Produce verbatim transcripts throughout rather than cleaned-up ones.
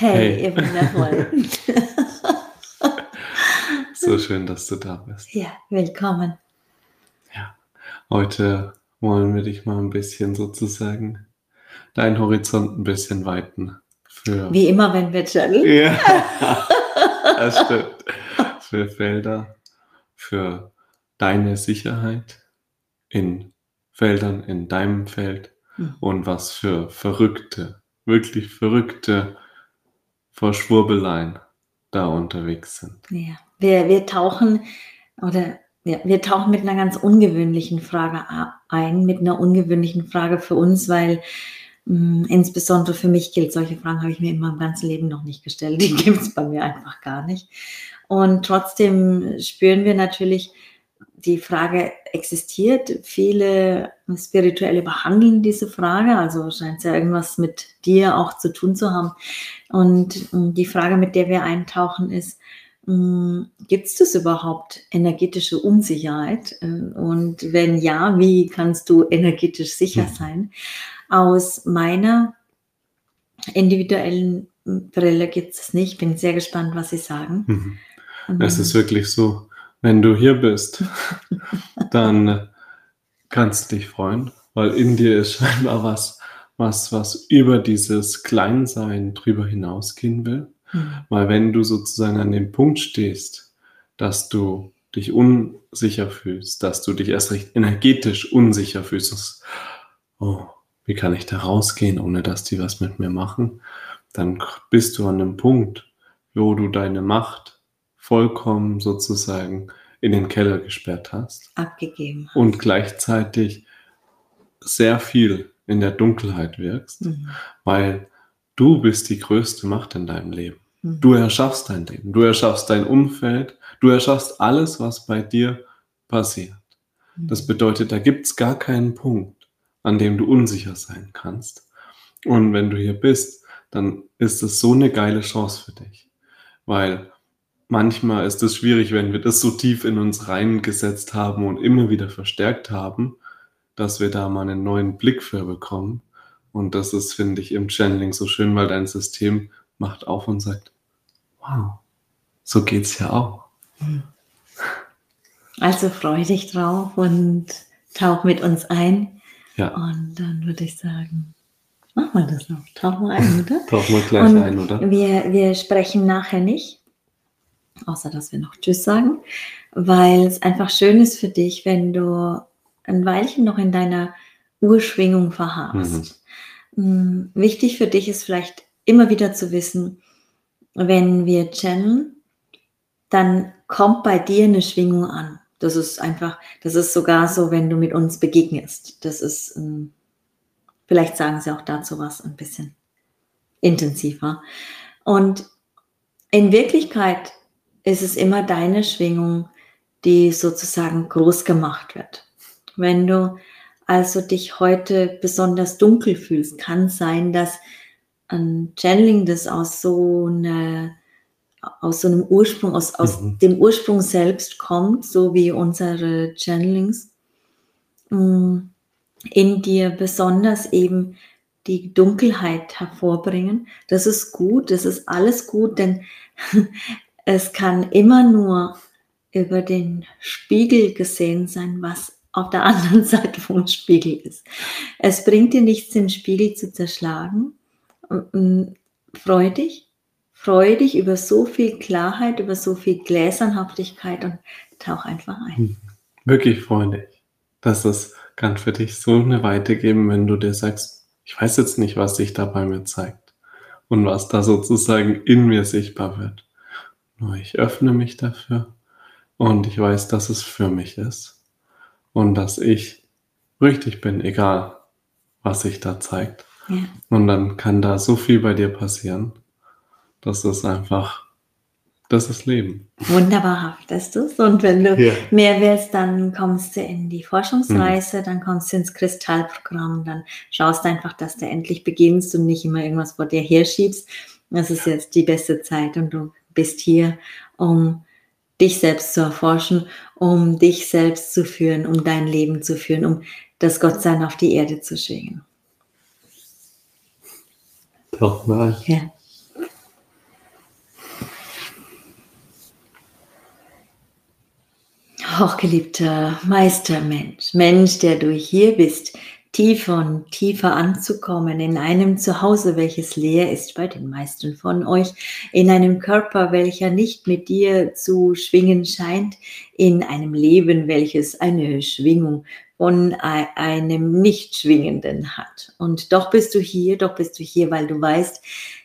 Hey, Hey, ihr Wundervollen. so schön, dass du da bist. Ja, willkommen. Ja, heute wollen wir dich mal ein bisschen sozusagen deinen Horizont ein bisschen weiten für, Wie immer, wenn wir channeln. ja, das stimmt, für Felder, für deine Sicherheit in Feldern in deinem Feld Hm. und was für verrückte, wirklich verrückte Verschwurbeleien da unterwegs sind. Ja, wir, wir tauchen oder ja, wir tauchen mit einer ganz ungewöhnlichen Frage a- ein, mit einer ungewöhnlichen Frage für uns, weil mh, insbesondere für mich gilt, solche Fragen habe ich mir in meinem ganzen Leben noch nicht gestellt. Die gibt es bei mir einfach gar nicht. Und trotzdem spüren wir natürlich, die Frage existiert. Viele Spirituelle behandeln diese Frage, also scheint es ja irgendwas mit dir auch zu tun zu haben. Und mh, die Frage, mit der wir eintauchen, ist, gibt es das überhaupt, energetische Unsicherheit? Äh, Und wenn ja, wie kannst du energetisch sicher Mhm. sein? Aus meiner individuellen Brille gibt es nicht. Bin sehr gespannt, was Sie sagen. Mhm. Ähm, Es ist wirklich so, wenn du hier bist, dann kannst du dich freuen, weil in dir ist scheinbar was, was, was über dieses Kleinsein drüber hinausgehen will. hm. Weil wenn du sozusagen an dem Punkt stehst, dass du dich unsicher fühlst, dass du dich erst recht energetisch unsicher fühlst, dass, oh, wie kann ich da rausgehen, ohne dass die was mit mir machen, dann bist du an einem Punkt, wo du deine Macht vollkommen sozusagen in den Keller gesperrt hast Abgegeben. und gleichzeitig sehr viel in der Dunkelheit wirkst, Mhm. weil du bist die größte Macht in deinem Leben. Mhm. Du erschaffst dein Leben, du erschaffst dein Umfeld, du erschaffst alles, was bei dir passiert. Mhm. Das bedeutet, da gibt es gar keinen Punkt, an dem du unsicher sein kannst. Und wenn du hier bist, dann ist es so eine geile Chance für dich, weil manchmal ist es schwierig, wenn wir das so tief in uns reingesetzt haben und immer wieder verstärkt haben, dass wir da mal einen neuen Blick für bekommen. Und das ist, finde ich, im Channeling so schön, weil dein System macht auf und sagt, wow, so geht's ja auch. Also freu dich drauf und tauch mit uns ein. Ja, Und dann würde ich sagen, machen wir das noch. Tauchen wir ein, oder? tauchen wir gleich Und ein, oder? wir, wir sprechen nachher nicht, außer dass wir noch Tschüss sagen, weil es einfach schön ist für dich, wenn du ein Weilchen noch in deiner Urschwingung verharrst. Mhm. Wichtig für dich ist vielleicht immer wieder zu wissen, wenn wir channeln, dann kommt bei dir eine Schwingung an. Das ist einfach, das ist sogar so, wenn du mit uns begegnest. Das ist, ähm, vielleicht sagen sie auch dazu was ein bisschen intensiver. Und in Wirklichkeit ist es immer deine Schwingung, die sozusagen groß gemacht wird. Wenn du also dich heute besonders dunkel fühlst, kann es sein, dass ein Channeling, das aus so einer aus so einem Ursprung, aus, aus Mhm. dem Ursprung selbst kommt, so wie unsere Channelings, in dir besonders eben die Dunkelheit hervorbringen. Das ist gut, das ist alles gut, denn es kann immer nur über den Spiegel gesehen sein, was auf der anderen Seite vom Spiegel ist. Es bringt dir nichts, den Spiegel zu zerschlagen. Freu dich, freu dich über so viel Klarheit, über so viel Gläsernhaftigkeit und tauch einfach ein. Wirklich freundlich. Das ist, kann für dich so eine Weite geben, wenn du dir sagst, ich weiß jetzt nicht, was sich da bei mir zeigt und was da sozusagen in mir sichtbar wird. Nur ich öffne mich dafür und ich weiß, dass es für mich ist und dass ich richtig bin, egal was sich da zeigt. Ja. Und dann kann da so viel bei dir passieren. Das ist einfach, das ist Leben. Wunderbar haftest du es. Und wenn du Ja. mehr willst, dann kommst du in die Forschungsreise, mhm. dann kommst du ins Kristallprogramm, dann schaust du einfach, dass du endlich beginnst und nicht immer irgendwas vor dir herschiebst. Das ist jetzt die beste Zeit und du bist hier, um dich selbst zu erforschen, um dich selbst zu führen, um dein Leben zu führen, um das Gottsein auf die Erde zu schwingen. Doch, nein. Ja. Hochgeliebter Meistermensch, Mensch, der du hier bist, tiefer und tiefer anzukommen in einem Zuhause, welches leer ist bei den meisten von euch, in einem Körper, welcher nicht mit dir zu schwingen scheint, in einem Leben, welches eine Schwingung von einem Nicht-Schwingenden hat. Und doch bist du hier, doch bist du hier, weil du weißt,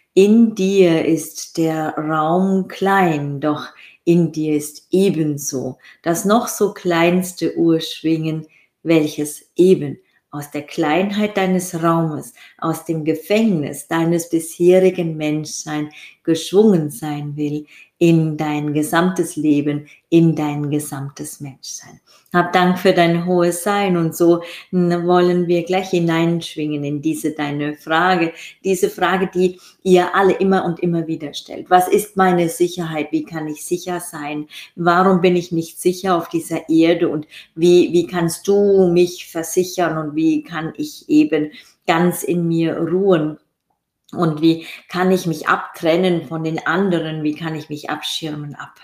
in dir ist der Raum klein, doch in dir ist ebenso das noch so kleinste Urschwingen, welches eben aus der Kleinheit deines Raumes, aus dem Gefängnis deines bisherigen Menschseins geschwungen sein will in dein gesamtes Leben, in dein gesamtes Menschsein. Hab Dank für dein hohes Sein und so wollen wir gleich hineinschwingen in diese deine Frage, diese Frage, die ihr alle immer und immer wieder stellt. Was ist meine Sicherheit? Wie kann ich sicher sein? Warum bin ich nicht sicher auf dieser Erde? Und wie, wie kannst du mich versichern? Und wie kann ich eben ganz in mir ruhen? Und wie kann ich mich abtrennen von den anderen? Wie kann ich mich abschirmen, ab,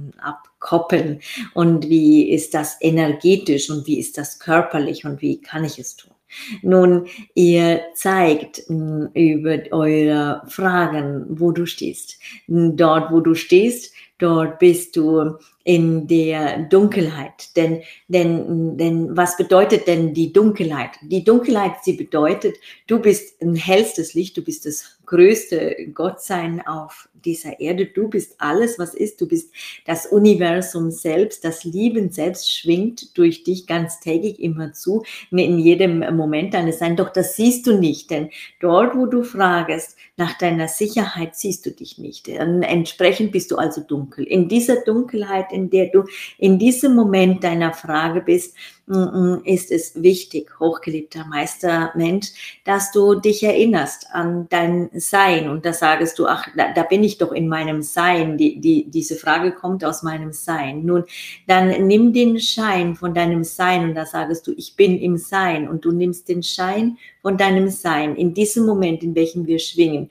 abkoppeln? Und wie ist das energetisch und wie ist das körperlich und wie kann ich es tun? Nun, ihr zeigt mh, über eure Fragen, wo du stehst. Dort, wo du stehst, dort bist du in der Dunkelheit. Denn, denn, denn was bedeutet denn die Dunkelheit? Die Dunkelheit, sie bedeutet, du bist ein hellstes Licht, du bist das größte Gottsein auf dieser Erde. Du bist alles, was ist. Du bist das Universum selbst, das Lieben selbst schwingt durch dich ganz täglich immer zu, in jedem Moment deines Seins. Doch das siehst du nicht, denn dort, wo du fragst nach deiner Sicherheit, siehst du dich nicht. Entsprechend bist du also dunkel. In dieser Dunkelheit, in der du in diesem Moment deiner Frage bist, ist es wichtig, hochgeliebter Meistermensch, dass du dich erinnerst an dein Sein. Und da sagst du, ach, da, da bin ich doch in meinem Sein. Die, die, diese Frage kommt aus meinem Sein. Nun, dann nimm den Schein von deinem Sein und da sagst du, ich bin im Sein. Und du nimmst den Schein von deinem Sein in diesem Moment, in welchem wir schwingen.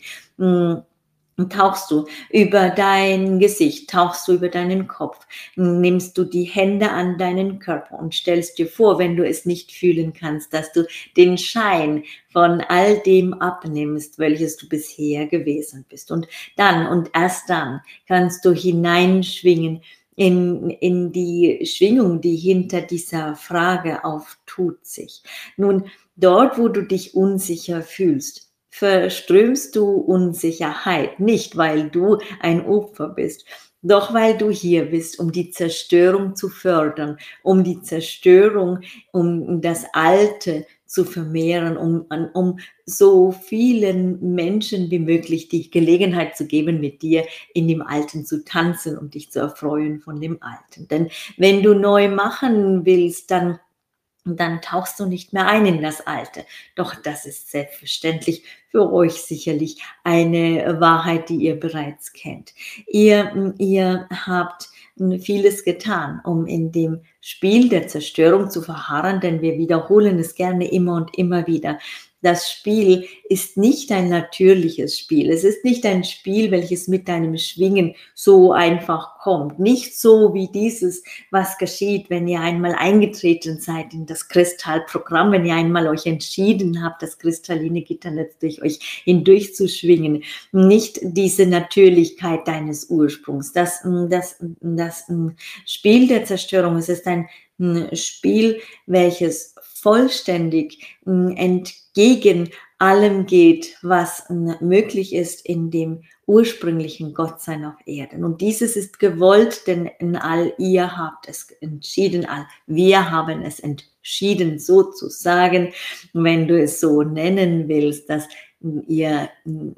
Und tauchst du über dein Gesicht, tauchst du über deinen Kopf, nimmst du die Hände an deinen Körper und stellst dir vor, wenn du es nicht fühlen kannst, dass du den Schein von all dem abnimmst, welches du bisher gewesen bist. Und dann und erst dann kannst du hineinschwingen in, in die Schwingung, die hinter dieser Frage auftut sich. Nun, dort, wo du dich unsicher fühlst, verströmst du Unsicherheit, nicht weil du ein Opfer bist, doch weil du hier bist, um die Zerstörung zu fördern, um die Zerstörung, um das Alte zu vermehren, um, um so vielen Menschen wie möglich die Gelegenheit zu geben, mit dir in dem Alten zu tanzen und dich zu erfreuen von dem Alten. Denn wenn du neu machen willst, dann Und dann tauchst du nicht mehr ein in das Alte. Doch das ist selbstverständlich für euch sicherlich eine Wahrheit, die ihr bereits kennt. Ihr, ihr habt vieles getan, um in dem Spiel der Zerstörung zu verharren, denn wir wiederholen es gerne immer und immer wieder. Das Spiel ist nicht ein natürliches Spiel. Es ist nicht ein Spiel, welches mit deinem Schwingen so einfach kommt. Nicht so wie dieses, was geschieht, wenn ihr einmal eingetreten seid in das Kristallprogramm, wenn ihr einmal euch entschieden habt, das kristalline Gitternetz durch euch hindurch zu schwingen. Nicht diese Natürlichkeit deines Ursprungs. Das, das, das Spiel der Zerstörung, es ist ein Spiel, welches vollständig entgegen allem geht, was möglich ist in dem ursprünglichen Gottsein auf Erden. Und dieses ist gewollt, denn in all ihr habt es entschieden, all wir haben es entschieden, sozusagen, wenn du es so nennen willst, dass ihr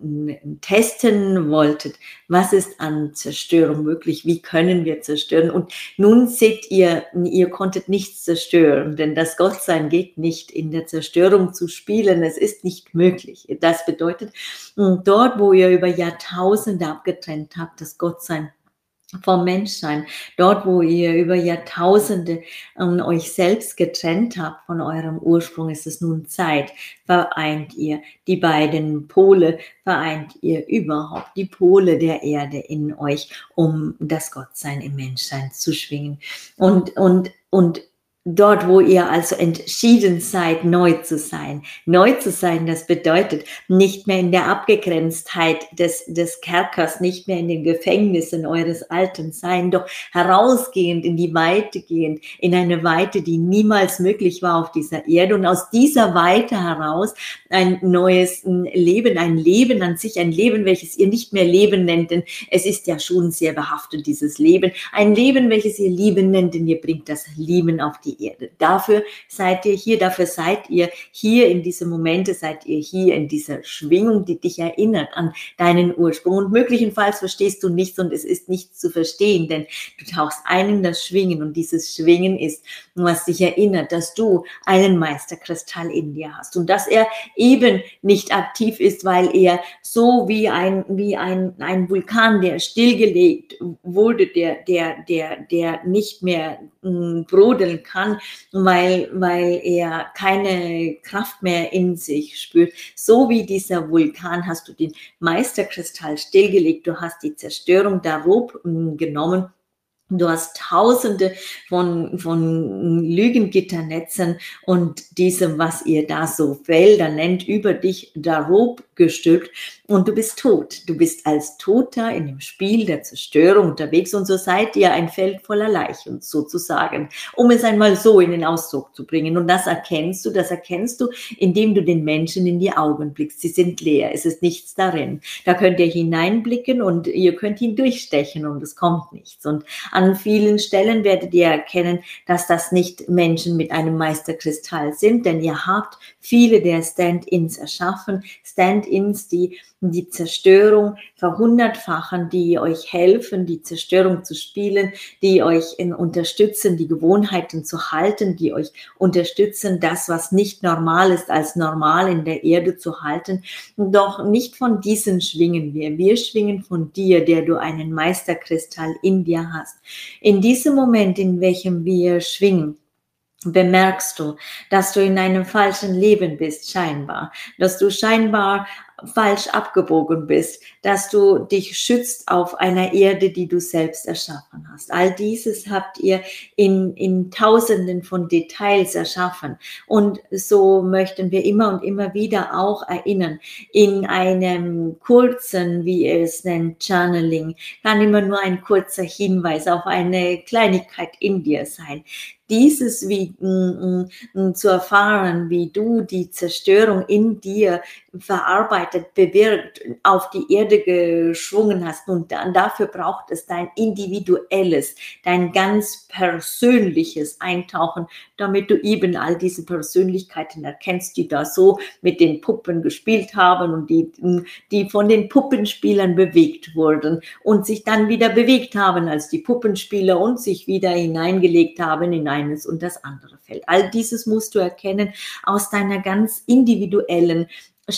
testen wolltet, was ist an Zerstörung möglich, wie können wir zerstören. Und nun seht ihr, ihr konntet nichts zerstören, denn das Gottsein geht nicht in der Zerstörung zu spielen, es ist nicht möglich. Das bedeutet, dort, wo ihr über Jahrtausende abgetrennt habt, das Gottsein vom Menschsein. Dort, wo ihr über Jahrtausende ähm, euch selbst getrennt habt von eurem Ursprung, ist es nun Zeit. Vereint ihr die beiden Pole, vereint ihr überhaupt die Pole der Erde in euch, um das Gottsein im Menschsein zu schwingen. Und, und, und dort, wo ihr also entschieden seid, neu zu sein. Neu zu sein, das bedeutet, nicht mehr in der Abgegrenztheit des, des Kerkers, nicht mehr in den Gefängnissen eures alten Sein, doch herausgehend, in die Weite gehend, in eine Weite, die niemals möglich war auf dieser Erde. Und aus dieser Weite heraus ein neues Leben, ein Leben an sich, ein Leben, welches ihr nicht mehr Leben nennt, denn es ist ja schon sehr behaftet, dieses Leben. Ein Leben, welches ihr Lieben nennt, denn ihr bringt das Lieben auf die Erde. Dafür seid ihr hier, dafür seid ihr hier in diese Momente, seid ihr hier in dieser Schwingung, die dich erinnert an deinen Ursprung. Und möglicherweise verstehst du nichts und es ist nichts zu verstehen, denn du tauchst ein in das Schwingen und dieses Schwingen ist, was dich erinnert, dass du einen Meisterkristall in dir hast und dass er eben nicht aktiv ist, weil er so wie ein, wie ein, ein Vulkan, der stillgelegt wurde, der, der, der, der nicht mehr mh, brodeln kann, weil, weil er keine Kraft mehr in sich spürt. So wie dieser Vulkan hast du den Meisterkristall stillgelegt, du hast die Zerstörung darob genommen. Du hast Tausende von, von Lügengitternetzen und diesem, was ihr da so Felder nennt, über dich darob gestülpt und du bist tot. Du bist als Toter in dem Spiel der Zerstörung unterwegs und so seid ihr ein Feld voller Leichen sozusagen, um es einmal so in den Ausdruck zu bringen. Und das erkennst du, das erkennst du, indem du den Menschen in die Augen blickst. Sie sind leer, es ist nichts darin. Da könnt ihr hineinblicken und ihr könnt ihn durchstechen und es kommt nichts. Und an vielen Stellen werdet ihr erkennen, dass das nicht Menschen mit einem Meisterkristall sind, denn ihr habt viele der Stand-ins erschaffen, Stand-ins, die die Zerstörung verhundertfachen, die euch helfen, die Zerstörung zu spielen, die euch in, unterstützen, die Gewohnheiten zu halten, die euch unterstützen, das, was nicht normal ist, als normal in der Erde zu halten. Doch nicht von diesen schwingen wir. Wir schwingen von dir, der du einen Meisterkristall in dir hast. In diesem Moment, in welchem wir schwingen, bemerkst du, dass du in einem falschen Leben bist, scheinbar, dass du scheinbar falsch abgebogen bist, dass du dich schützt auf einer Erde, die du selbst erschaffen hast. All dieses habt ihr in, in Tausenden von Details erschaffen. Und so möchten wir immer und immer wieder auch erinnern, in einem kurzen, wie er es nennt, Channeling, kann immer nur ein kurzer Hinweis auf eine Kleinigkeit in dir sein. Dieses wie m, m, zu erfahren, wie du die Zerstörung in dir verarbeitet, bewirkt, auf die Erde geschwungen hast. Und dann, dafür braucht es dein individuelles, dein ganz persönliches Eintauchen, damit du eben all diese Persönlichkeiten erkennst, die da so mit den Puppen gespielt haben und die, die von den Puppenspielern bewegt wurden und sich dann wieder bewegt haben als die Puppenspieler und sich wieder hineingelegt haben in eines und das andere Feld. All dieses musst du erkennen aus deiner ganz individuellen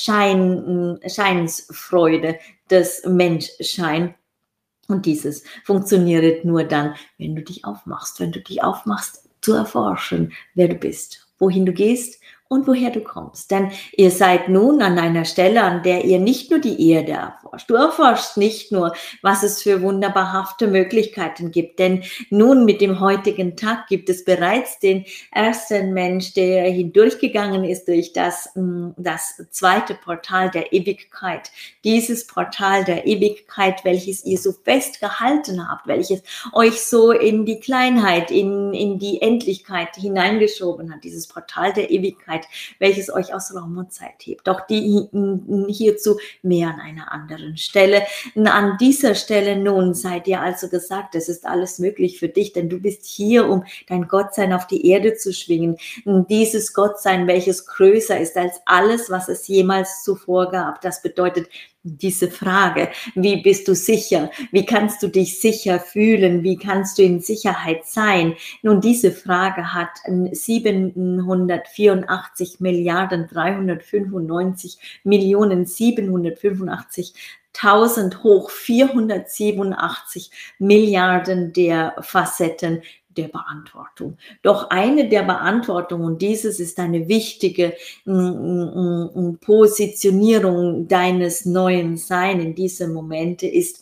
Schein, Scheinsfreude des Menschsein. Und dieses funktioniert nur dann, wenn du dich aufmachst, wenn du dich aufmachst zu erforschen, wer du bist, wohin du gehst und woher du kommst. Denn ihr seid nun an einer Stelle, an der ihr nicht nur die Erde erforscht. Du erforschst nicht nur, was es für wunderbarhafte Möglichkeiten gibt. Denn nun mit dem heutigen Tag gibt es bereits den ersten Mensch, der hindurchgegangen ist durch das, das zweite Portal der Ewigkeit. Dieses Portal der Ewigkeit, welches ihr so fest gehalten habt, welches euch so in die Kleinheit, in, in die Endlichkeit hineingeschoben hat. Dieses Portal der Ewigkeit, welches euch aus Raum und Zeit hebt. Doch die hierzu mehr an einer anderen Stelle. An dieser Stelle nun seid ihr also gesagt, es ist alles möglich für dich, denn du bist hier, um dein Gottsein auf die Erde zu schwingen. Dieses Gottsein, welches größer ist als alles, was es jemals zuvor gab. Das bedeutet, diese Frage, wie bist du sicher? Wie kannst du dich sicher fühlen? Wie kannst du in Sicherheit sein? Nun, diese Frage hat siebenhundertvierundachtzig achtzig Milliarden dreihundertfünfundneunzig Millionen siebenhundertfünfundachtzigtausend hoch vierhundertsiebenundachtzig Milliarden der Facetten der Beantwortung. Doch eine der Beantwortungen, und dieses ist eine wichtige mm, mm, Positionierung deines neuen Sein in diesem Momente, ist,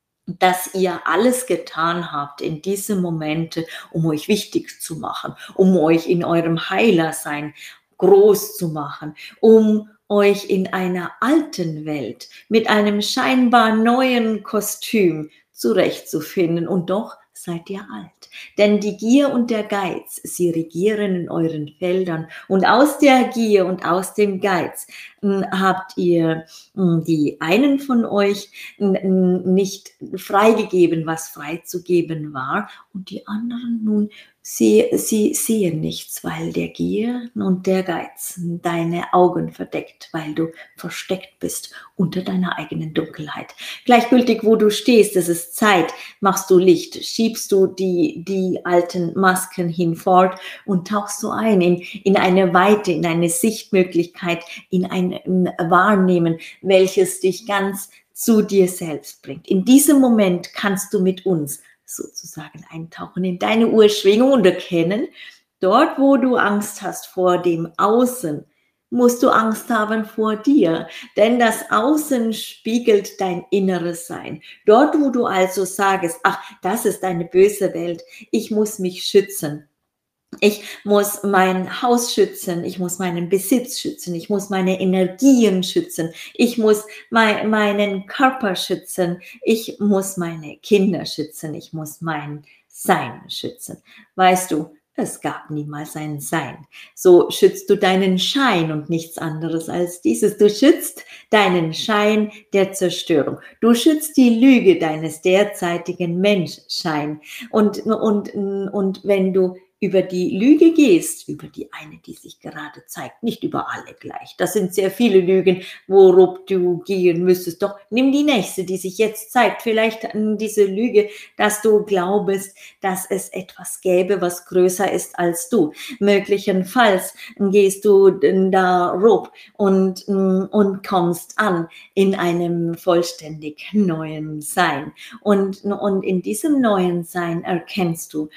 dass ihr alles getan habt in diesen Momente, um euch wichtig zu machen, um euch in eurem Heilersein groß zu machen, um euch in einer alten Welt mit einem scheinbar neuen Kostüm zurechtzufinden. Und doch seid ihr alt. Denn die Gier und der Geiz, sie regieren in euren Feldern. Und aus der Gier und aus dem Geiz mh, habt ihr mh, die einen von euch mh, nicht freigegeben, was freizugeben war. Und die anderen nun, sie, sie sehen nichts, weil der Gier und der Geiz deine Augen verdeckt, weil du versteckt bist unter deiner eigenen Dunkelheit. Gleichgültig, wo du stehst, es ist Zeit, machst du Licht, schiebst du die, die alten Masken hinfort und tauchst du ein in, in eine Weite, in eine Sichtmöglichkeit, in ein Wahrnehmen, welches dich ganz zu dir selbst bringt. In diesem Moment kannst du mit uns sozusagen eintauchen in deine Urschwingung und erkennen, dort, wo du Angst hast vor dem Außen, musst du Angst haben vor dir, denn das Außen spiegelt dein inneres Sein. Dort, wo du also sagst, ach, das ist eine böse Welt, ich muss mich schützen. Ich muss mein Haus schützen, ich muss meinen Besitz schützen, ich muss meine Energien schützen, ich muss mein, meinen Körper schützen, ich muss meine Kinder schützen, ich muss mein Sein schützen. Weißt du, es gab niemals ein Sein. So schützt du deinen Schein und nichts anderes als dieses. Du schützt deinen Schein der Zerstörung. Du schützt die Lüge deines derzeitigen Menschschein. Und, und, und wenn du über die Lüge gehst, über die eine, die sich gerade zeigt, nicht über alle gleich. Das sind sehr viele Lügen, worauf du gehen müsstest. Doch nimm die nächste, die sich jetzt zeigt. Vielleicht diese Lüge, dass du glaubst, dass es etwas gäbe, was größer ist als du. Möglicherweise gehst du darauf und, und kommst an in einem vollständig neuen Sein. Und, und in diesem neuen Sein erkennst du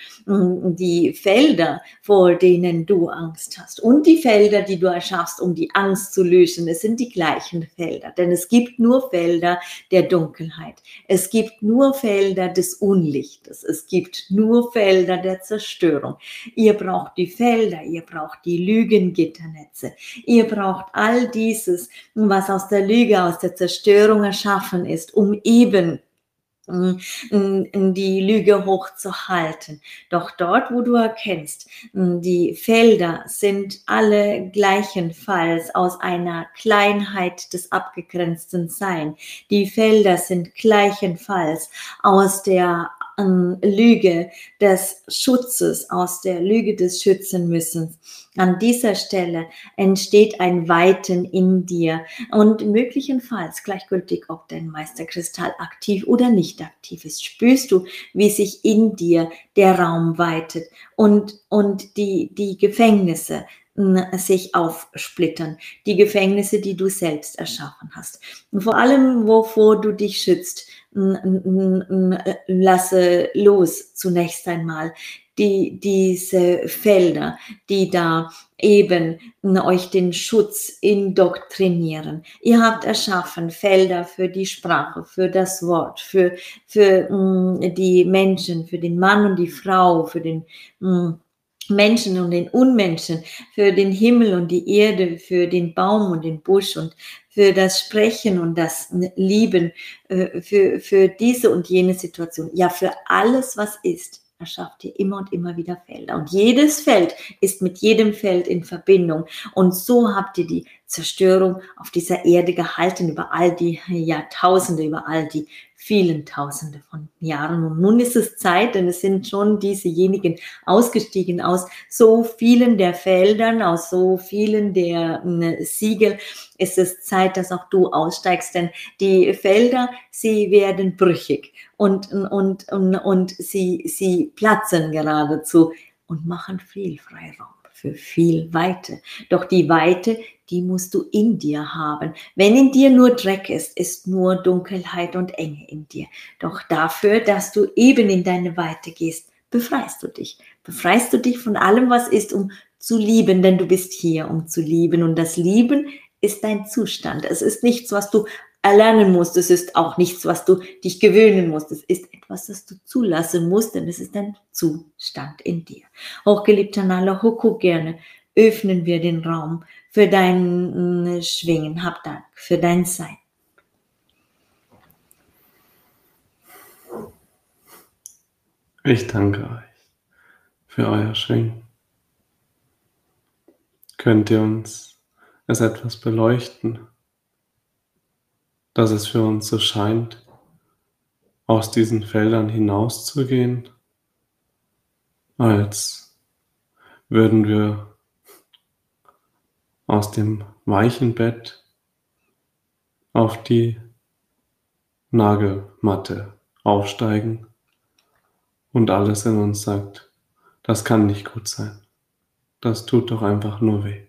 die Felder, vor denen du Angst hast und die Felder, die du erschaffst, um die Angst zu lösen. Es sind die gleichen Felder, denn es gibt nur Felder der Dunkelheit. Es gibt nur Felder des Unlichtes. Es gibt nur Felder der Zerstörung. Ihr braucht die Felder, ihr braucht die Lügengitternetze. Ihr braucht all dieses, was aus der Lüge, aus der Zerstörung erschaffen ist, um eben die Lüge hochzuhalten. Doch dort, wo du erkennst, die Felder sind alle gleichenfalls aus einer Kleinheit des abgegrenzten Sein. Die Felder sind gleichenfalls aus der ähm, Lüge des Schutzes, aus der Lüge des Schützenmüssens. An dieser Stelle entsteht ein Weiten in dir und möglicherweise, gleichgültig, ob dein Meisterkristall aktiv oder nicht aktiv ist, spürst du, wie sich in dir der Raum weitet und, und die, die Gefängnisse sich aufsplittern, die Gefängnisse, die du selbst erschaffen hast. Und vor allem, wovor du dich schützt, lasse los zunächst einmal die, diese Felder, die da eben euch den Schutz indoktrinieren. Ihr habt erschaffen Felder für die Sprache, für das Wort, für, für mh, die Menschen, für den Mann und die Frau, für den mh, Menschen und den Unmenschen, für den Himmel und die Erde, für den Baum und den Busch und für das Sprechen und das Lieben, für, für diese und jene Situation. Ja, für alles, was ist, erschafft ihr immer und immer wieder Felder. Und jedes Feld ist mit jedem Feld in Verbindung. Und so habt ihr die Zerstörung auf dieser Erde gehalten, über all die Jahrtausende, über all die vielen Tausende von Jahren. Und nun ist es Zeit, denn es sind schon diesejenigen ausgestiegen aus so vielen der Feldern, aus so vielen der äh, Siegel. Es ist Zeit, dass auch du aussteigst, denn die Felder, sie werden brüchig und, und, und, und sie, sie platzen geradezu und machen viel Freiraum für viel Weite. Doch die Weite, die musst du in dir haben. Wenn in dir nur Dreck ist, ist nur Dunkelheit und Enge in dir. Doch dafür, dass du eben in deine Weite gehst, befreist du dich. Befreist du dich von allem, was ist, um zu lieben, denn du bist hier, um zu lieben. Und das Lieben ist dein Zustand. Es ist nichts, was du erlernen musst. Es ist auch nichts, was du dich gewöhnen musst. Es ist etwas, das du zulassen musst, denn es ist ein Zustand in dir. Hochgeliebter Nala, Hoko, gerne öffnen wir den Raum für dein Schwingen. Hab Dank für dein Sein. Ich danke euch für euer Schwingen. Könnt ihr uns es etwas beleuchten, dass es für uns so scheint, aus diesen Feldern hinauszugehen, als würden wir aus dem weichen Bett auf die Nagelmatte aufsteigen und alles in uns sagt, das kann nicht gut sein. Das tut doch einfach nur weh.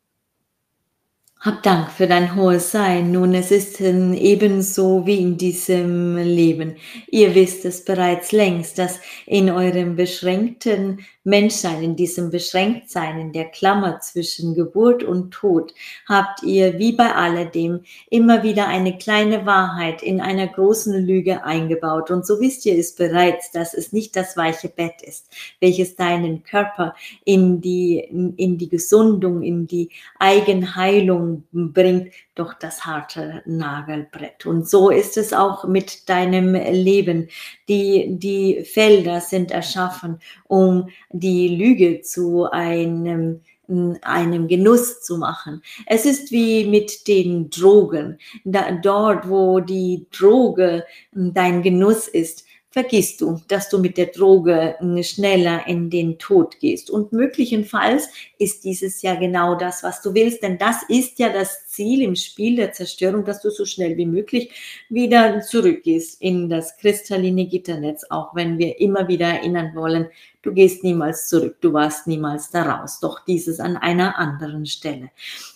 Hab Dank für dein hohes Sein. Nun, es ist ebenso wie in diesem Leben. Ihr wisst es bereits längst, dass in eurem beschränkten Menschsein, in diesem Beschränktsein, in der Klammer zwischen Geburt und Tod, habt ihr wie bei alledem immer wieder eine kleine Wahrheit in einer großen Lüge eingebaut. Und so wisst ihr es bereits, dass es nicht das weiche Bett ist, welches deinen Körper in die, in die Gesundung, in die Eigenheilung bringt, doch das harte Nagelbrett. Und so ist es auch mit deinem Leben. Die, die Felder sind erschaffen, um die Lüge zu einem einem Genuss zu machen. Es ist wie mit den Drogen. Da, dort, wo die Droge dein Genuss ist, vergisst du, dass du mit der Droge schneller in den Tod gehst. Und möglicherweise ist dieses ja genau das, was du willst, denn das ist ja das Ziel im Spiel der Zerstörung, dass du so schnell wie möglich wieder zurückgehst in das kristalline Gitternetz, auch wenn wir immer wieder erinnern wollen, du gehst niemals zurück, du warst niemals da raus, doch dieses an einer anderen Stelle.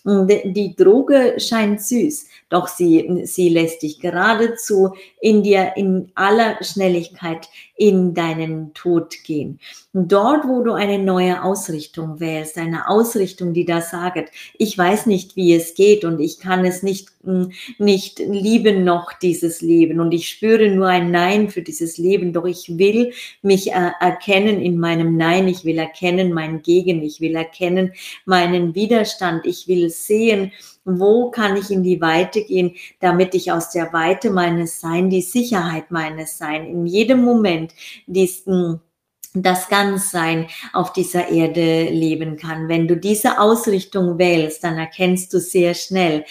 Die Droge scheint süß, doch sie, sie lässt dich geradezu in dir in aller Schnelligkeit in deinen Tod gehen. Dort, wo du eine neue Ausrichtung wählst, eine Ausrichtung, die da sagt, ich weiß nicht, wie es geht und ich kann es nicht, nicht lieben noch, dieses Leben, und ich spüre nur ein Nein für dieses Leben, doch ich will mich äh, erkennen in meinem Nein, ich will erkennen mein Gegen, ich will erkennen meinen Widerstand, ich will sehen, wo kann ich in die Weite gehen, damit ich aus der Weite meines Sein, die Sicherheit meines Sein, in jedem Moment diesen das Ganzsein auf dieser Erde leben kann. Wenn du diese Ausrichtung wählst, dann erkennst du sehr schnell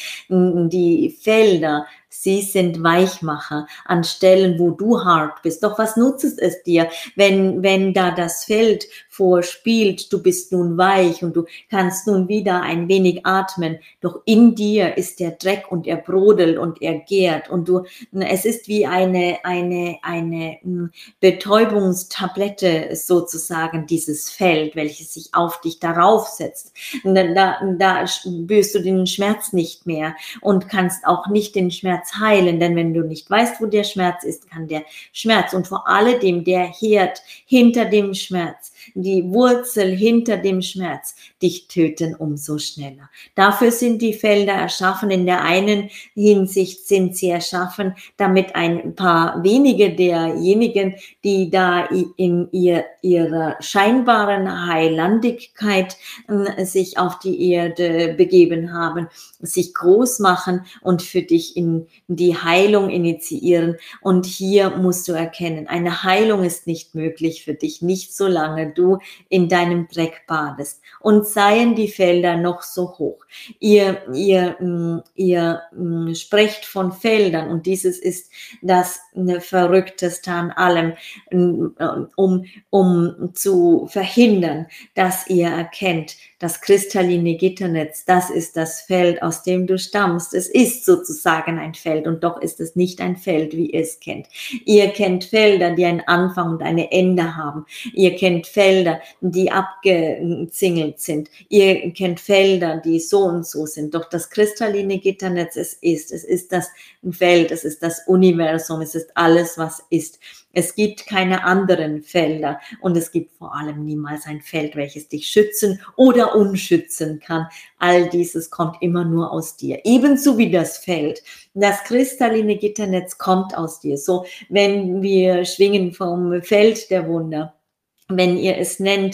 die Felder, sie sind Weichmacher an Stellen, wo du hart bist. Doch was nutzt es dir, wenn, wenn da das Feld vorspielt, du bist nun weich und du kannst nun wieder ein wenig atmen. Doch in dir ist der Dreck und er brodelt und er gärt und du, es ist wie eine, eine, eine Betäubungstablette sozusagen, dieses Feld, welches sich auf dich darauf setzt. Da, da spürst du den Schmerz nicht mehr und kannst auch nicht den Schmerz heilen, denn wenn du nicht weißt, wo der Schmerz ist, kann der Schmerz und vor alledem der Herd hinter dem Schmerz, die Wurzel hinter dem Schmerz dich töten umso schneller. Dafür sind die Felder erschaffen. In der einen Hinsicht sind sie erschaffen, damit ein paar wenige derjenigen, die da in ihr, ihrer scheinbaren Heilandigkeit äh, sich auf die Erde begeben haben, sich groß machen und für dich in die Heilung initiieren. Und hier musst du erkennen, eine Heilung ist nicht möglich für dich, nicht solange du in deinem Dreck badest. Und seien die Felder noch so hoch. Ihr, ihr, ihr sprecht von Feldern und dieses ist das Verrückteste an allem, um, um zu verhindern, dass ihr erkennt, das kristalline Gitternetz, das ist das Feld, aus dem du stammst. Es ist sozusagen ein Feld und doch ist es nicht ein Feld, wie ihr es kennt. Ihr kennt Felder, die einen Anfang und ein Ende haben. Ihr kennt Felder, die abgezingelt sind. Ihr kennt Felder, die so und so sind. Doch das kristalline Gitternetz, es ist, es ist das Feld, es ist das Universum, es ist alles, was ist. Es gibt keine anderen Felder und es gibt vor allem niemals ein Feld, welches dich schützen oder unschützen kann. All dieses kommt immer nur aus dir. Ebenso wie das Feld. Das kristalline Gitternetz kommt aus dir. So, wenn wir schwingen vom Feld der Wunder, wenn ihr es nennt,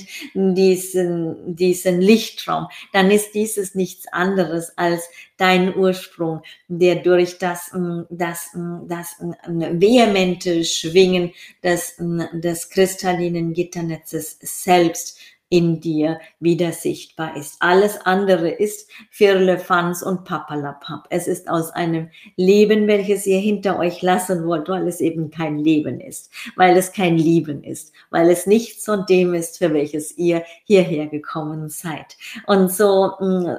diesen, diesen Lichtraum, dann ist dieses nichts anderes als dein Ursprung, der durch das, das, das vehemente Schwingen des, des kristallinen Gitternetzes selbst in dir wieder sichtbar ist. Alles andere ist Firlefanz und Papperlapapp. Es ist aus einem Leben, welches ihr hinter euch lassen wollt, weil es eben kein Leben ist, weil es kein Lieben ist, weil es nichts von dem ist, für welches ihr hierher gekommen seid. Und so,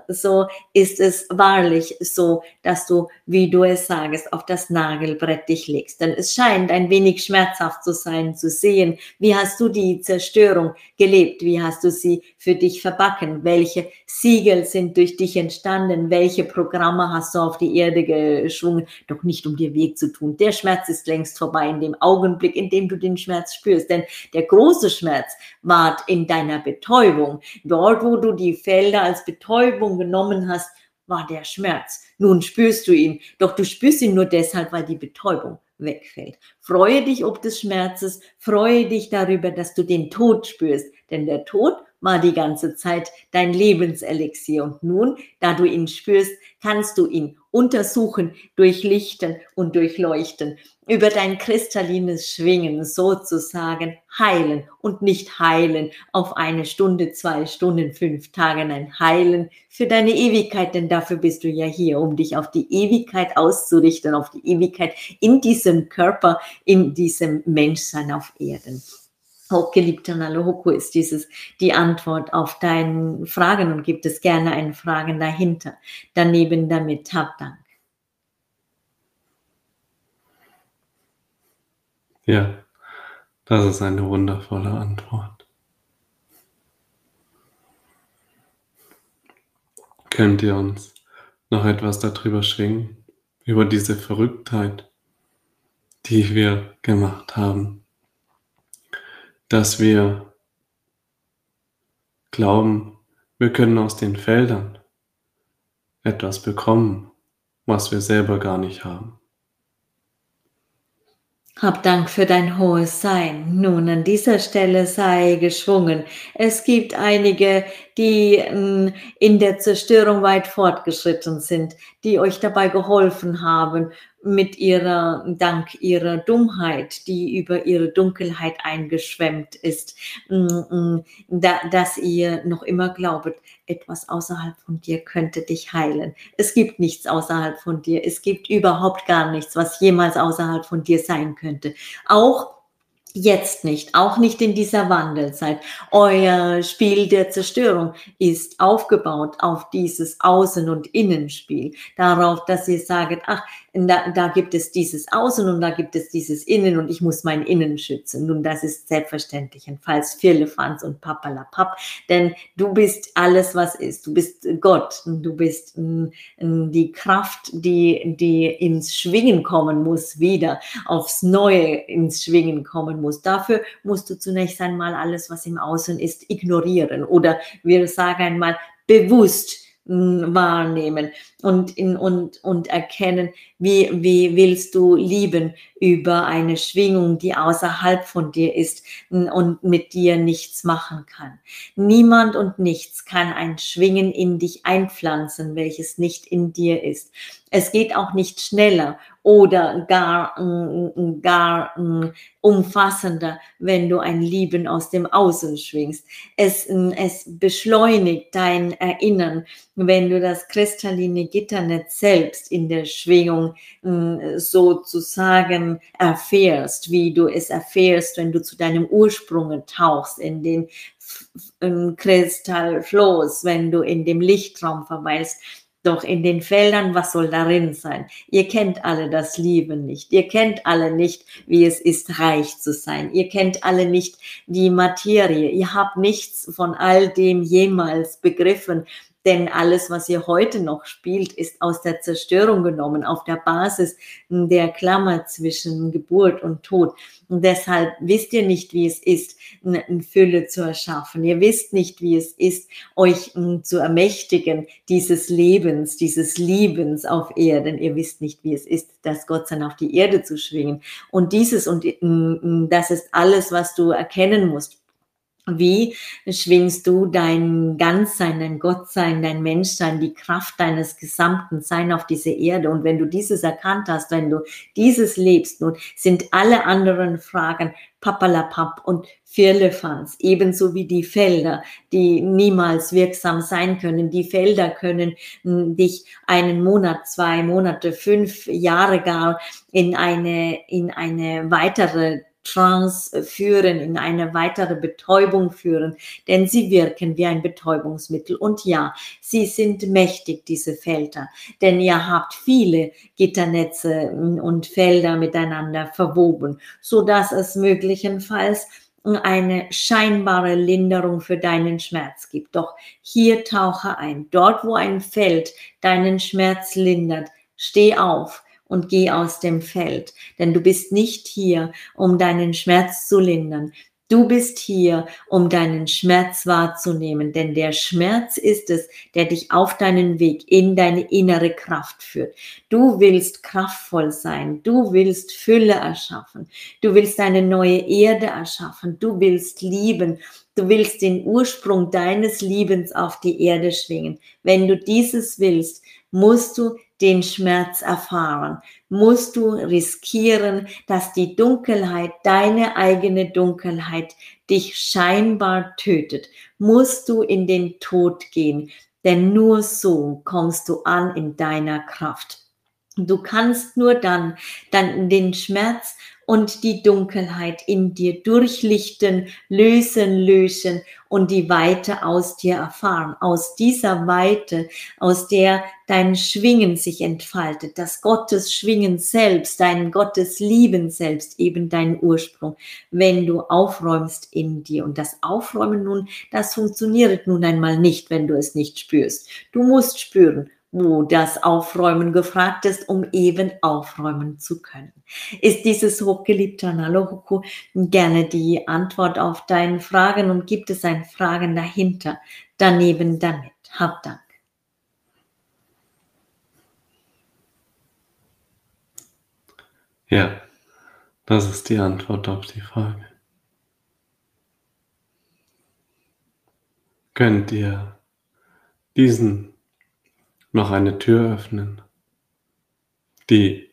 so ist es wahrlich so, dass du, wie du es sagst, auf das Nagelbrett dich legst. Denn es scheint ein wenig schmerzhaft zu sein, zu sehen, wie hast du die Zerstörung gelebt, wie hast du sie für dich verbacken, welche Siegel sind durch dich entstanden, welche Programme hast du auf die Erde geschwungen, doch nicht um dir weh zu tun. Der Schmerz ist längst vorbei in dem Augenblick, in dem du den Schmerz spürst, denn der große Schmerz ward in deiner Betäubung. Dort, wo du die Felder als Betäubung genommen hast, war der Schmerz. Nun spürst du ihn, doch du spürst ihn nur deshalb, weil die Betäubung wegfällt. Freue dich ob des Schmerzes, freue dich darüber, dass du den Tod spürst, denn der Tod war die ganze Zeit dein Lebenselixier und nun, da du ihn spürst, kannst du ihn untersuchen, durchlichten und durchleuchten, über dein kristallines Schwingen sozusagen heilen und nicht heilen auf eine Stunde, zwei Stunden, fünf Tage, nein, heilen für deine Ewigkeit, denn dafür bist du ja hier, um dich auf die Ewigkeit auszurichten, auf die Ewigkeit in diesem Körper, in diesem Menschsein auf Erden. Hochgeliebter Nalohoku, ist dieses die Antwort auf deine Fragen und gibt es gerne eine Frage dahinter. Daneben damit, hab Dank. Ja, das ist eine wundervolle Antwort. Könnt ihr uns noch etwas darüber schwingen, über diese Verrücktheit, die wir gemacht haben, dass wir glauben, wir können aus den Feldern etwas bekommen, was wir selber gar nicht haben. Hab Dank für dein hohes Sein. Nun, an dieser Stelle sei geschwungen. Es gibt einige, die mh, in der Zerstörung weit fortgeschritten sind, die euch dabei geholfen haben, mit ihrer, dank ihrer Dummheit, die über ihre Dunkelheit eingeschwemmt ist, mh, da, dass ihr noch immer glaubet, etwas außerhalb von dir könnte dich heilen. Es gibt nichts außerhalb von dir. Es gibt überhaupt gar nichts, was jemals außerhalb von dir sein könnte. Auch jetzt nicht, auch nicht in dieser Wandelzeit. Euer Spiel der Zerstörung ist aufgebaut auf dieses Außen- und Innenspiel. Darauf, dass ihr sagt, ach, da, da gibt es dieses Außen und da gibt es dieses Innen und ich muss mein Innen schützen. Nun, das ist selbstverständlich ein Falls Firlefanz und Papperlapapp, denn du bist alles, was ist. Du bist Gott, du bist m, m, die Kraft, die, die ins Schwingen kommen muss, wieder aufs Neue ins Schwingen kommen muss. Dafür musst du zunächst einmal alles, was im Außen ist, ignorieren oder wir sagen einmal bewusst wahrnehmen und, in, und, und erkennen, wie, wie willst du lieben über eine Schwingung, die außerhalb von dir ist und mit dir nichts machen kann. Niemand und nichts kann ein Schwingen in dich einpflanzen, welches nicht in dir ist. Es geht auch nicht schneller oder gar, gar umfassender, wenn du ein Lieben aus dem Außen schwingst. Es, es beschleunigt dein Erinnern, wenn du das kristalline Gitternetz selbst in der Schwingung sozusagen erfährst, wie du es erfährst, wenn du zu deinem Ursprung tauchst, in den Kristallfloß, wenn du in dem Lichtraum verweilst. Doch in den Feldern, was soll darin sein? Ihr kennt alle das Leben nicht. Ihr kennt alle nicht, wie es ist, reich zu sein. Ihr kennt alle nicht die Materie. Ihr habt nichts von all dem jemals begriffen. Denn alles, was ihr heute noch spielt, ist aus der Zerstörung genommen, auf der Basis der Klammer zwischen Geburt und Tod. Und deshalb wisst ihr nicht, wie es ist, eine Fülle zu erschaffen. Ihr wisst nicht, wie es ist, euch zu ermächtigen, dieses Lebens, dieses Liebens auf Erden. Ihr wisst nicht, wie es ist, das Gottsein auf die Erde zu schwingen. Und dieses und das ist alles, was du erkennen musst. Wie schwingst du dein Ganzsein, dein Gottsein, dein Menschsein, die Kraft deines gesamten Seins auf diese Erde? Und wenn du dieses erkannt hast, wenn du dieses lebst, nun sind alle anderen Fragen Papperlapapp und Firlefanz, ebenso wie die Felder, die niemals wirksam sein können. Die Felder können dich einen Monat, zwei Monate, fünf Jahre gar in eine, in eine weitere Trance führen, in eine weitere Betäubung führen, denn sie wirken wie ein Betäubungsmittel. Und ja, sie sind mächtig, diese Felder, denn ihr habt viele Gitternetze und Felder miteinander verwoben, so dass es möglicherweise eine scheinbare Linderung für deinen Schmerz gibt. Doch hier tauche ein, dort wo ein Feld deinen Schmerz lindert, steh auf und geh aus dem Feld, denn du bist nicht hier, um deinen Schmerz zu lindern. Du bist hier, um deinen Schmerz wahrzunehmen, denn der Schmerz ist es, der dich auf deinen Weg in deine innere Kraft führt. Du willst kraftvoll sein, du willst Fülle erschaffen, du willst eine neue Erde erschaffen, du willst lieben, du willst den Ursprung deines Liebens auf die Erde schwingen. Wenn du dieses willst, musst du den Schmerz erfahren, musst du riskieren, dass die Dunkelheit, deine eigene Dunkelheit, dich scheinbar tötet, musst du in den Tod gehen, denn nur so kommst du an in deiner Kraft. Du kannst nur dann, dann den Schmerz und die Dunkelheit in dir durchlichten, lösen, löschen und die Weite aus dir erfahren. Aus dieser Weite, aus der dein Schwingen sich entfaltet, das Gottes Schwingen selbst, dein Gottes Lieben selbst, eben dein Ursprung, wenn du aufräumst in dir. Und das Aufräumen nun, das funktioniert nun einmal nicht, wenn du es nicht spürst. Du musst spüren, wo das Aufräumen gefragt ist, um eben aufräumen zu können. Ist dieses hochgeliebte Analohoku gerne die Antwort auf deine Fragen und gibt es ein Fragen dahinter, daneben damit? Hab Dank. Ja, das ist die Antwort auf die Frage. Könnt ihr diesen noch eine Tür öffnen, die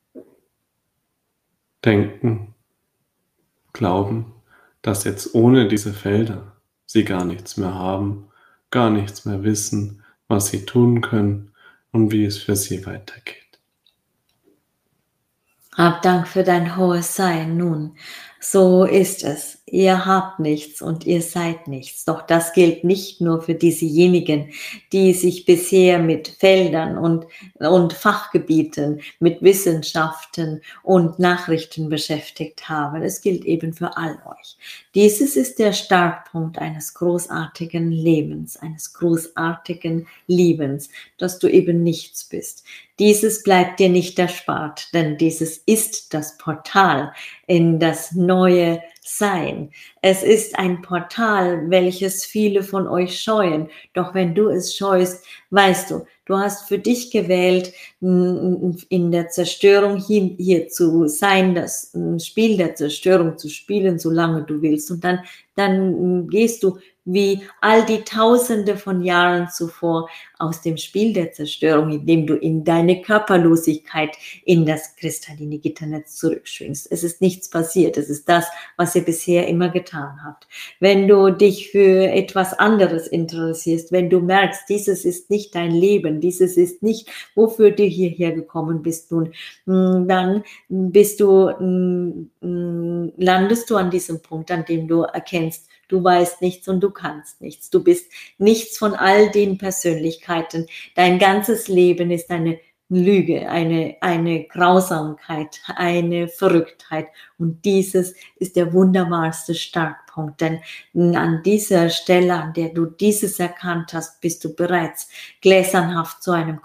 denken, glauben, dass jetzt ohne diese Felder sie gar nichts mehr haben, gar nichts mehr wissen, was sie tun können und wie es für sie weitergeht. Hab Dank für dein hohes Sein. Nun, so ist es. Ihr habt nichts und ihr seid nichts. Doch das gilt nicht nur für diesejenigen, die sich bisher mit Feldern und, und Fachgebieten, mit Wissenschaften und Nachrichten beschäftigt haben. Es gilt eben für all euch. Dieses ist der Startpunkt eines großartigen Lebens, eines großartigen Liebens, dass du eben nichts bist. Dieses bleibt dir nicht erspart, denn dieses ist das Portal in das neue Sein. Es ist ein Portal, welches viele von euch scheuen. Doch wenn du es scheust, weißt du, du hast für dich gewählt, in der Zerstörung hier, hier zu sein, das Spiel der Zerstörung zu spielen, solange du willst. Und dann, dann gehst du wie all die Tausende von Jahren zuvor aus dem Spiel der Zerstörung, indem du in deine Körperlosigkeit in das kristalline Gitternetz zurückschwingst. Es ist nichts passiert. Es ist das, was ihr bisher immer getan habt. Wenn du dich für etwas anderes interessierst, wenn du merkst, dieses ist nicht dein Leben, dieses ist nicht, wofür du hierher gekommen bist nun, dann bist du, landest du an diesem Punkt, an dem du erkennst, Du weißt nichts und du kannst nichts. Du bist nichts von all den Persönlichkeiten. Dein ganzes Leben ist eine Lüge, eine, eine Grausamkeit, eine Verrücktheit. Und dieses ist der wunderbarste Startpunkt, denn an dieser Stelle, an der du dieses erkannt hast, bist du bereits gläsernhaft zu einem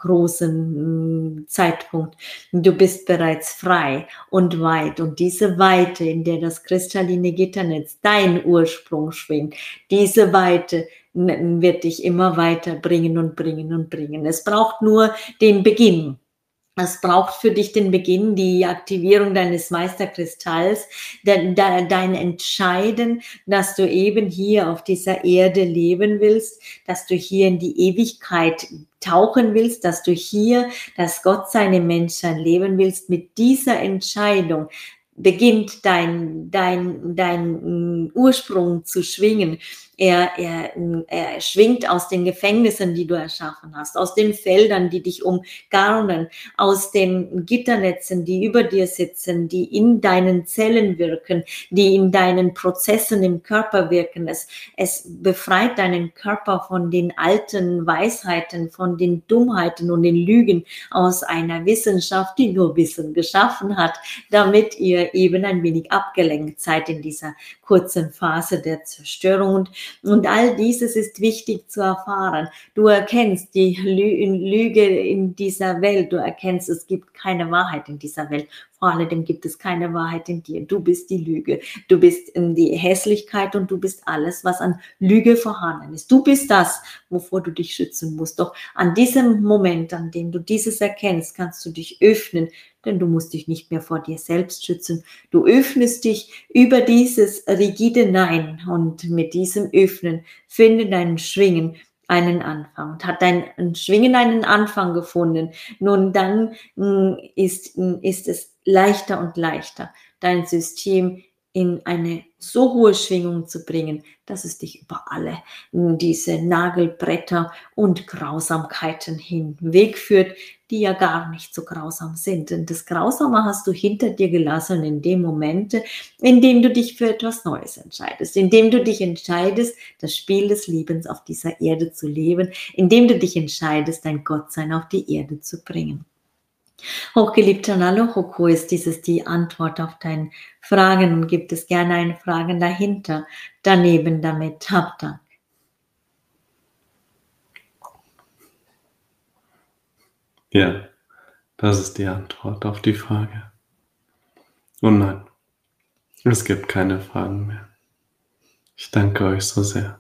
großen mm, Zeitpunkt. Du bist bereits frei und weit. Und diese Weite, in der das kristalline Gitternetz dein Ursprung schwingt, diese Weite wird dich immer weiter bringen und bringen und bringen. Es braucht nur den Beginn. Es braucht für dich den Beginn, die Aktivierung deines Meisterkristalls, de, de, dein Entscheiden, dass du eben hier auf dieser Erde leben willst, dass du hier in die Ewigkeit tauchen willst, dass du hier das Gottsein im Menschsein leben willst. Mit dieser Entscheidung beginnt dein, dein, dein Ursprung zu schwingen. Er, er, er schwingt aus den Gefängnissen, die du erschaffen hast, aus den Feldern, die dich umgarnen, aus den Gitternetzen, die über dir sitzen, die in deinen Zellen wirken, die in deinen Prozessen im Körper wirken. Es, es befreit deinen Körper von den alten Weisheiten, von den Dummheiten und den Lügen aus einer Wissenschaft, die nur Wissen geschaffen hat, damit ihr eben ein wenig abgelenkt seid in dieser kurzen Phase der Zerstörung. Und Und all dieses ist wichtig zu erfahren. Du erkennst die Lüge in dieser Welt. Du erkennst, es gibt keine Wahrheit in dieser Welt. Vor allem gibt es keine Wahrheit in dir. Du bist die Lüge. Du bist die Hässlichkeit und du bist alles, was an Lüge vorhanden ist. Du bist das, wovor du dich schützen musst. Doch an diesem Moment, an dem du dieses erkennst, kannst du dich öffnen, denn du musst dich nicht mehr vor dir selbst schützen. Du öffnest dich über dieses rigide Nein und mit diesem Öffnen finde dein Schwingen einen Anfang und hat dein Schwingen einen Anfang gefunden. Nun dann ist, ist es leichter und leichter, dein System in eine so hohe Schwingung zu bringen, dass es dich über alle diese Nagelbretter und Grausamkeiten hinwegführt, die ja gar nicht so grausam sind. Denn das Grausame hast du hinter dir gelassen in dem Moment, in dem du dich für etwas Neues entscheidest, in dem du dich entscheidest, das Spiel des Lebens auf dieser Erde zu leben, in dem du dich entscheidest, dein Gottsein auf die Erde zu bringen. Hochgeliebter Nalo-Hoko, ist dieses die Antwort auf deine Fragen und gibt es gerne eine Frage dahinter, daneben damit. Hab Dank. Ja, das ist die Antwort auf die Frage. Und nein, es gibt keine Fragen mehr. Ich danke euch so sehr.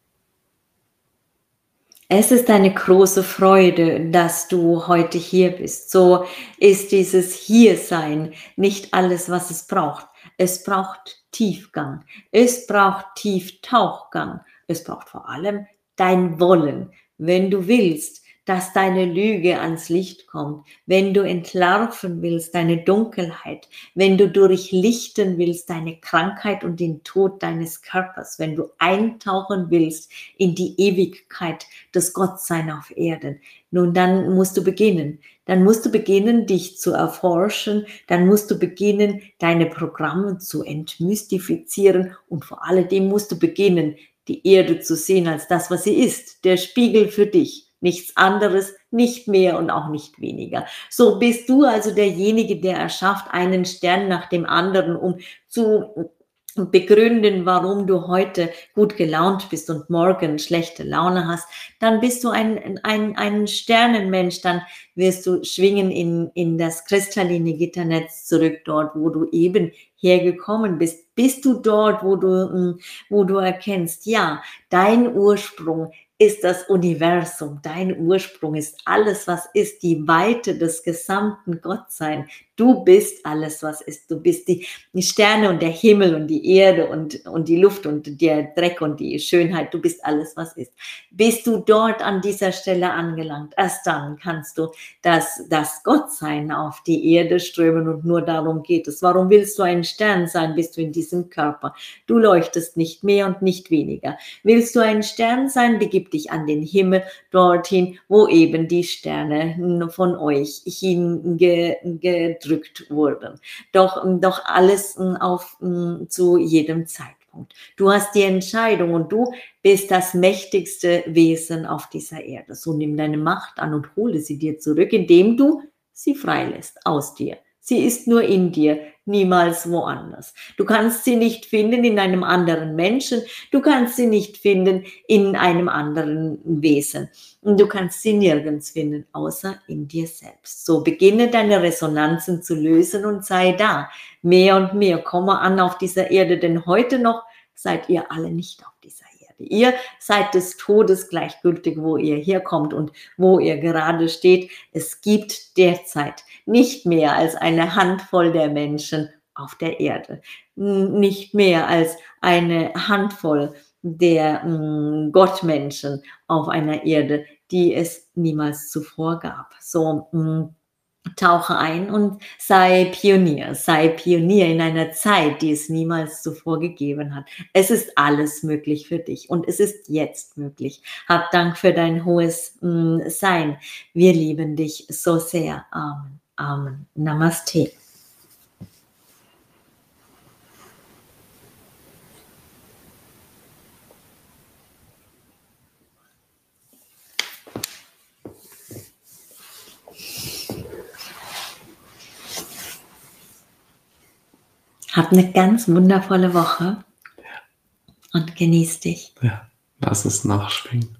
Es ist eine große Freude, dass du heute hier bist. So ist dieses Hiersein nicht alles, was es braucht. Es braucht Tiefgang. Es braucht Tieftauchgang. Es braucht vor allem dein Wollen. Wenn du willst, dass deine Lüge ans Licht kommt, wenn du entlarven willst deine Dunkelheit, wenn du durchlichten willst deine Krankheit und den Tod deines Körpers, wenn du eintauchen willst in die Ewigkeit des Gottsein auf Erden, nun dann musst du beginnen. Dann musst du beginnen, dich zu erforschen, dann musst du beginnen, deine Programme zu entmystifizieren und vor alledem musst du beginnen, die Erde zu sehen als das, was sie ist, der Spiegel für dich. Nichts anderes, nicht mehr und auch nicht weniger. So bist du also derjenige, der erschafft einen Stern nach dem anderen, um zu begründen, warum du heute gut gelaunt bist und morgen schlechte Laune hast. Dann bist du ein, ein, ein Sternenmensch, dann wirst du schwingen in, in das kristalline Gitternetz zurück, dort, wo du eben hergekommen bist. Bist du dort, wo du, wo du erkennst, ja, dein Ursprung ist das Universum, dein Ursprung ist alles, was ist, die Weite des gesamten Gottsein. Du bist alles, was ist. Du bist die, die Sterne und der Himmel und die Erde und, und die Luft und der Dreck und die Schönheit. Du bist alles, was ist. Bist du dort an dieser Stelle angelangt? Erst dann kannst du das, das Gottsein auf die Erde strömen und nur darum geht es. Warum willst du ein Stern sein? Bist du in diesem Körper? Du leuchtest nicht mehr und nicht weniger. Willst du ein Stern sein? Begib dich an den Himmel, dorthin, wo eben die Sterne von euch hingedrückt wurden. Doch, doch alles auf, zu jedem Zeitpunkt. Zeitpunkt. Du hast die Entscheidung und du bist das mächtigste Wesen auf dieser Erde. So nimm deine Macht an und hole sie dir zurück, indem du sie freilässt aus dir. Sie ist nur in dir, niemals woanders. Du kannst sie nicht finden in einem anderen Menschen, du kannst sie nicht finden in einem anderen Wesen. Und du kannst sie nirgends finden, außer in dir selbst. So beginne deine Resonanzen zu lösen und sei da. Mehr und mehr komme an auf dieser Erde, denn heute noch seid ihr alle nicht auf dieser Erde. Ihr seid des Todes gleichgültig, wo ihr herkommt und wo ihr gerade steht. Es gibt derzeit nicht mehr als eine Handvoll der Menschen auf der Erde. Nicht mehr als eine Handvoll der mh, Gottmenschen auf einer Erde, die es niemals zuvor gab. So mh, tauche ein und sei Pionier, sei Pionier in einer Zeit, die es niemals zuvor gegeben hat. Es ist alles möglich für dich und es ist jetzt möglich. Hab Dank für dein hohes mh, Sein. Wir lieben dich so sehr. Amen. Amen. Namaste. Hab eine ganz wundervolle Woche und genieß dich. Ja, lass es nachschwingen.